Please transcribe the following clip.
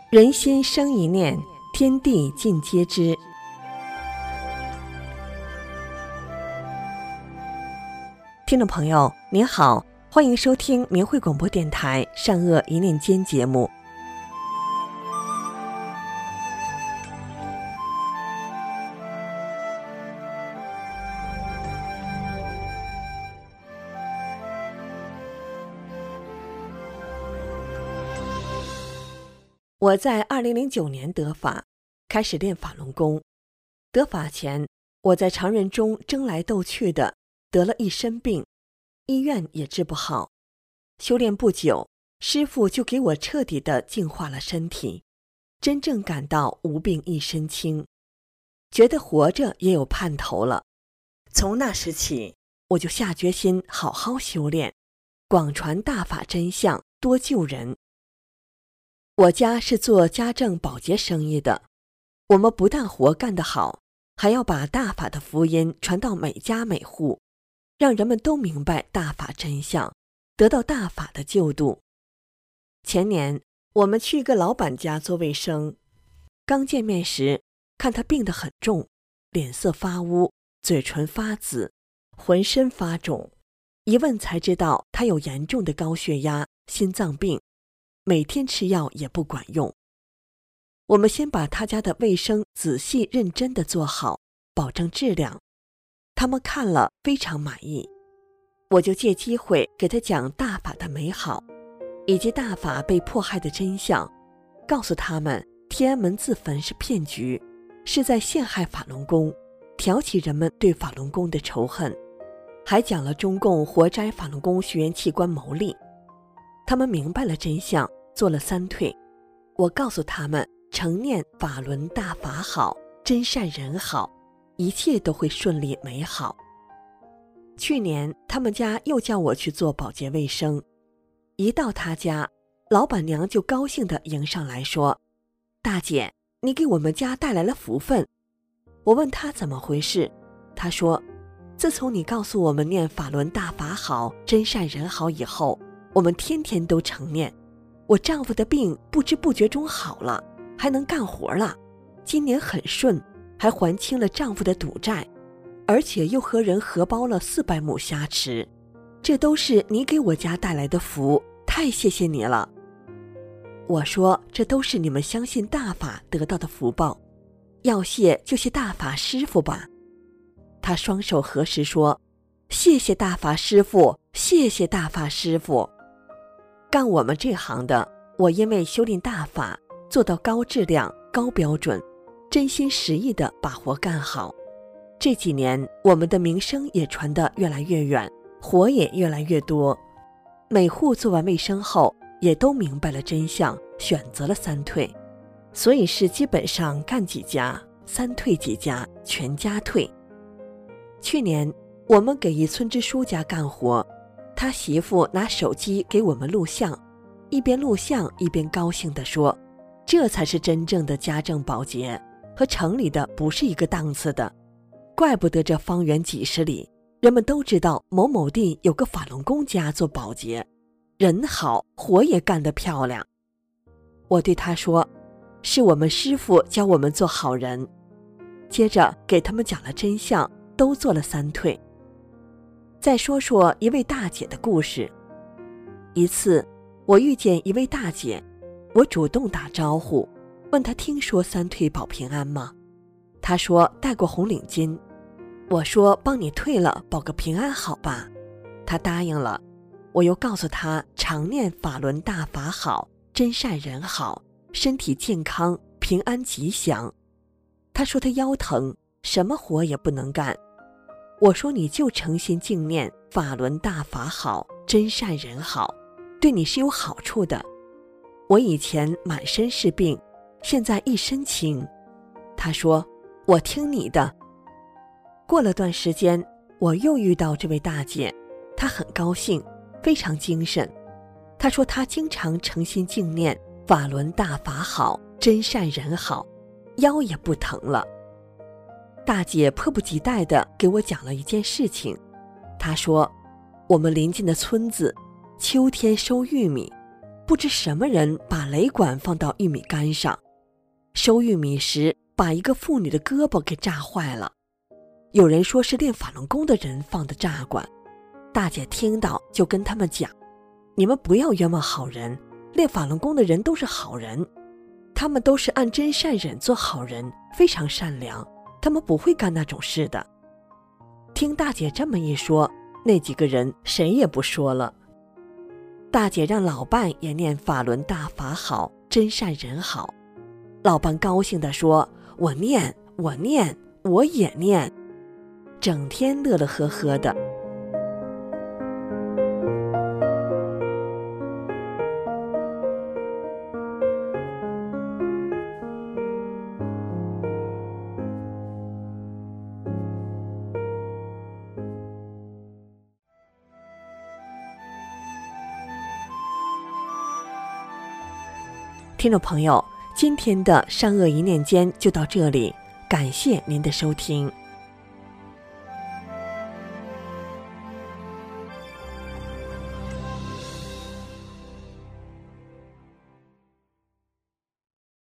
人心生一念，天地尽皆知。听众朋友您好，欢迎收听明慧广播电台善恶一念间节目。我在2009年得法，开始练法轮功。得法前，我在常人中争来斗去的，得了一身病，医院也治不好。修炼不久，师父就给我彻底的净化了身体，真正感到无病一身轻，觉得活着也有盼头了。从那时起，我就下决心好好修炼，广传大法真相，多救人。我家是做家政保洁生意的，我们不但活干得好，还要把大法的福音传到每家每户，让人们都明白大法真相，得到大法的救度。前年我们去一个老板家做卫生，刚见面时看他病得很重，脸色发乌，嘴唇发紫，浑身发肿，一问才知道他有严重的高血压、心脏病，每天吃药也不管用。我们先把他家的卫生仔细认真地做好，保证质量。他们看了非常满意，我就借机会给他讲大法的美好，以及大法被迫害的真相，告诉他们天安门自焚是骗局，是在陷害法轮功，挑起人们对法轮功的仇恨，还讲了中共活摘法轮功学员器官牟利。他们明白了真相，做了3退。我告诉他们，诚念法轮大法好，真善人好，一切都会顺利美好。去年他们家又叫我去做保洁卫生，一到他家，老板娘就高兴地迎上来说：大姐，你给我们家带来了福分。我问她怎么回事，她说：自从你告诉我们念法轮大法好，真善人好以后，我们天天都诚念，我丈夫的病不知不觉中好了，还能干活了，今年很顺，还还清了丈夫的赌债，而且又和人合包了400亩虾池，这都是你给我家带来的福，太谢谢你了。我说，这都是你们相信大法得到的福报，要谢就谢大法师父吧。他双手合十说：谢谢大法师父，谢谢大法师父。干我们这行的，我因为修炼大法，做到高质量、高标准，真心实意地把活干好。这几年，我们的名声也传得越来越远，活也越来越多。每户做完卫生后，也都明白了真相，选择了3退。所以是基本上干几家，3退几家，全家退。去年，我们给一村支书家干活，他媳妇拿手机给我们录像，一边录像一边高兴地说：这才是真正的家政保洁，和城里的不是一个档次的，怪不得这方圆几十里，人们都知道某某地有个法轮功家做保洁，人好，活也干得漂亮。我对他说：是我们师父教我们做好人。接着给他们讲了真相，都做了3退。再说说一位大姐的故事。一次我遇见一位大姐，我主动打招呼，问她听说3退保平安吗？她说戴过红领巾。我说帮你退了，保个平安好吧？她答应了。我又告诉她常念法轮大法好，真善人好，身体健康，平安吉祥。她说她腰疼，什么活也不能干。我说你就诚心敬念法轮大法好，真善人好，对你是有好处的。我以前满身是病，现在一身轻。他说我听你的。过了段时间，我又遇到这位大姐，她很高兴，非常精神。她说她经常诚心敬念法轮大法好，真善人好，腰也不疼了。大姐迫不及待地给我讲了一件事情。她说，我们邻近的村子秋天收玉米， 不知什么人把雷管放到玉米杆上，收玉米时把一个妇女的胳膊给炸坏了。有人说是练法轮功的人放的炸管，大姐听到就跟他们讲，你们不要冤枉好人，练法轮功的人都是好人，他们都是按真善忍做好人，非常善良，他们不会干那种事的。听大姐这么一说，那几个人谁也不说了。大姐让老伴也念法轮大法好，真善人好。老伴高兴地说，我念，我念，我也念，整天乐乐呵呵的。听众朋友，今天的善恶一念间就到这里，感谢您的收听。